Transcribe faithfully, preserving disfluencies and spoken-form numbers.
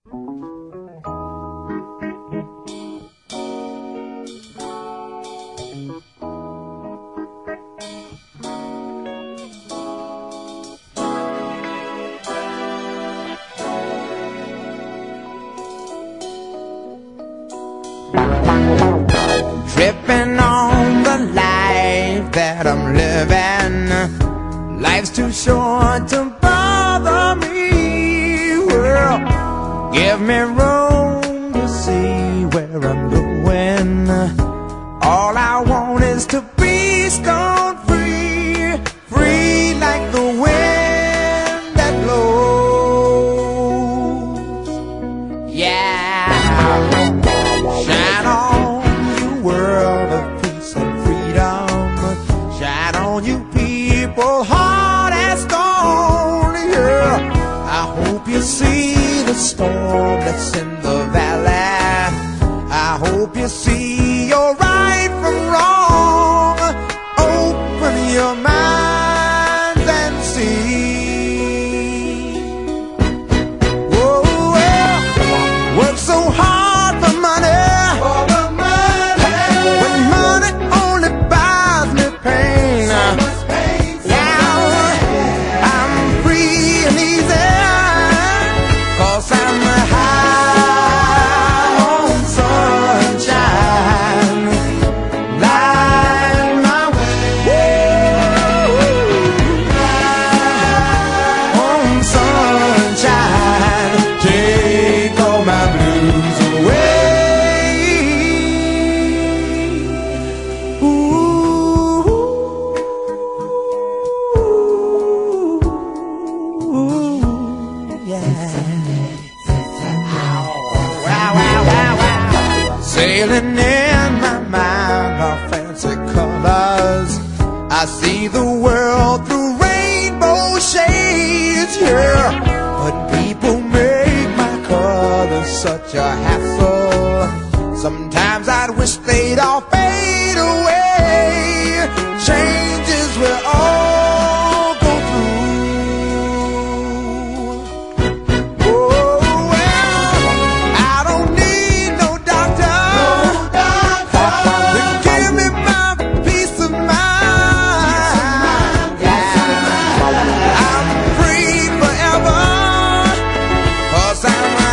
Tripping on the life that I'm living. Life's too short to bother me. Well, give me room to see where I'm going. All I want is to be stone free, free like the wind that blows. Yeah, shine on, world of peace and freedom. Shine on, you people, hard as stone. Yeah, I hope you see the storm that's in the valley. I hope you see your right from wrong. Open your minds and see. Whoa, well, work so hard for money. Sailing in my mind are fancy colors. I see the world through rainbow shades, yeah. But people make my colors such a hassle. Sometimes I'd wish they'd all fade away. Changes will all go through. Oh, well, I don't need no doctor. I'm